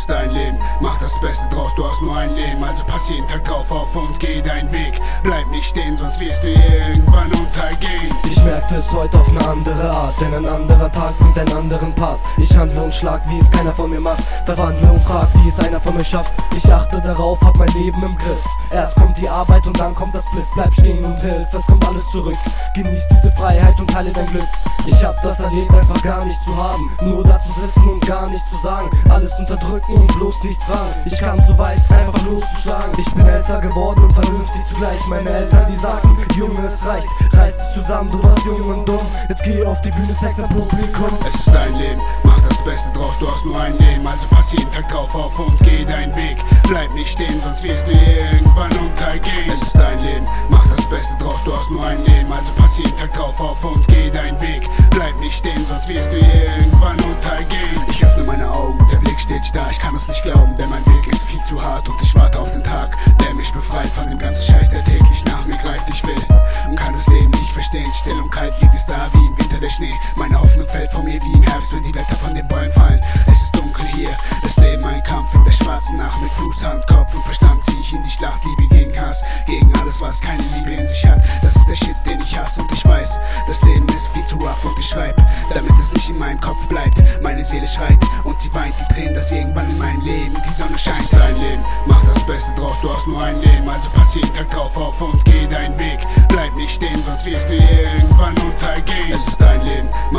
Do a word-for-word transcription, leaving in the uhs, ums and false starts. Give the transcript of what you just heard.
ist dein Leben, mach das Beste draus, du hast nur ein Leben. Also pass jeden Tag drauf auf und geh deinen Weg. Bleib nicht stehen, sonst wirst du irgendwann untergehen. Ich merkte es heute auf eine andere Art, denn ein anderer Tag bringt einen anderen Part. Ich handle und schlag, wie es keiner von mir macht, verwandle und frag, wie es einer von mir schafft. Ich achte darauf, hab mein Leben im Griff. Erst kommt die Arbeit und dann kommt das Bliff. Bleib stehen und hilf, es kommt alles zurück. Genieß diese Freiheit und teile dein Glück. Ich hab das erlebt, einfach gar nicht zu haben, nur da zu sitzen und gar nichts zu sagen. Alles unterdrücken und bloß nichts fragen. Ich kam so weit, einfach loszuschlagen. Ich bin älter geworden und vernünftig zugleich. Meine Eltern, die sagten, Junge, es reicht. Reiß dich zusammen, du warst jung und dumm. Jetzt geh auf die Bühne, zeig's dein Publikum. Es ist dein Leben, mach das Beste draus, du hast nur ein Leben. Also pass jeden Tag drauf auf und geh deinen Weg. Bleib nicht stehen, sonst wirst du irgendwann untergehen. Es ist dein Leben, mach das Beste draus, du hast nur ein Leben. Also pass jeden Tag drauf auf und geh deinen Weg. Bleib nicht stehen, sonst wirst du irgendwann untergehen. Ich öffne meine Augen, der Blick steht starr. Ich kann es nicht glauben, denn mein Weg ist viel zu hart. Und ich warte auf den Tag, der mich befreit von dem ganzen Scheiß, der täglich nach mir greift. Ich will und kann das Leben nicht verstehen. Still und kalt liegt es da wie im Winter der Schnee. Meine Hoffnung fällt von mir wie im Herbst, wenn die Blätter von den Bäumen fallen. Es ist dunkel hier, das Leben ein Kampf in der schwarzen Nacht. Mit Fuß, Hand, Kopf und Verstand zieh ich in die Schlacht. Liebe gegen Hass, gegen alles, was keine Liebe in sich hat. Das ist der Shit, den ich hasse und ich weiß, das Leben ist viel zu rough und ich schreib, damit es nicht in meinem Kopf bleibt. Meine Seele schreit und sie weint die Tränen, dass irgendwann in meinem Leben die Sonne scheint. Es ist dein Leben, mach das Beste draus, du hast nur ein Leben. Also pass jeden Tag drauf auf und geh deinen Weg. Bleib nicht stehen, sonst wirst du irgendwann untergehen. Es ist dein Leben, mach